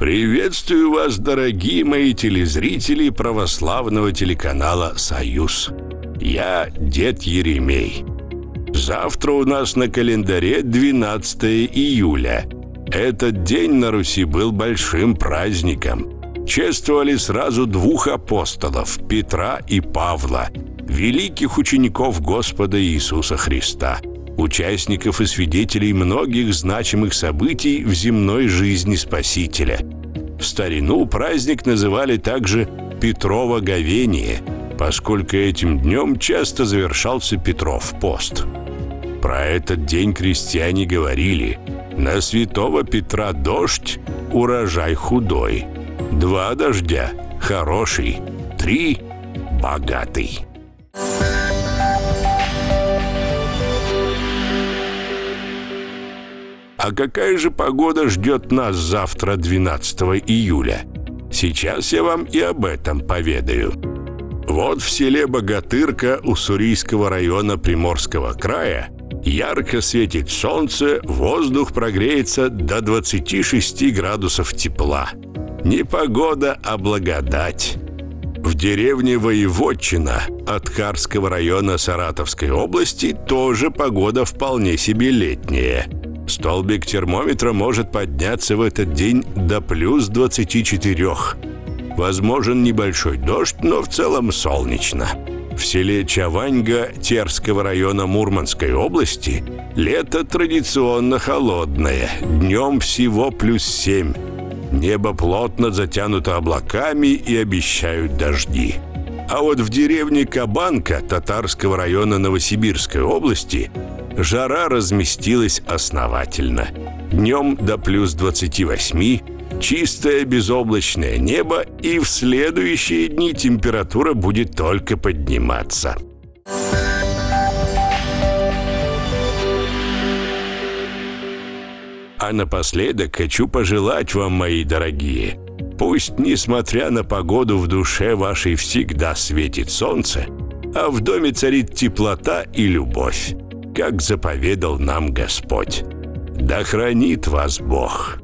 Приветствую вас, дорогие мои телезрители православного телеканала «Союз». Я дед Еремей. Завтра у нас на календаре 12 июля. Этот день на Руси был большим праздником. Чествовали сразу двух апостолов, Петра и Павла, великих учеников Господа Иисуса Христа, участников и свидетелей многих значимых событий в земной жизни Спасителя. В старину праздник называли также Петрово говение, поскольку этим днем часто завершался Петров пост. Про этот день крестьяне говорили: «На святого Петра дождь, урожай худой. 2 дождя – хороший, 3 – богатый». А какая же погода ждет нас завтра, 12 июля? Сейчас я вам и об этом поведаю. Вот в селе Богатырка Уссурийского района Приморского края ярко светит солнце, воздух прогреется до 26 градусов тепла. Не погода, а благодать. В деревне Воеводчина Аткарского района Саратовской области тоже погода вполне себе летняя. Столбик термометра может подняться в этот день до плюс 24. Возможен небольшой дождь, но в целом солнечно. В селе Чаваньга Терского района Мурманской области лето традиционно холодное, днем всего плюс 7. Небо плотно затянуто облаками и обещают дожди. А вот в деревне Кабанка Татарского района Новосибирской области жара разместилась основательно. Днем до плюс 28, чистое безоблачное небо, и в следующие дни температура будет только подниматься. А напоследок хочу пожелать вам, мои дорогие, пусть, несмотря на погоду, в душе вашей всегда светит солнце, а в доме царит теплота и любовь, как заповедал нам Господь. Да хранит вас Бог!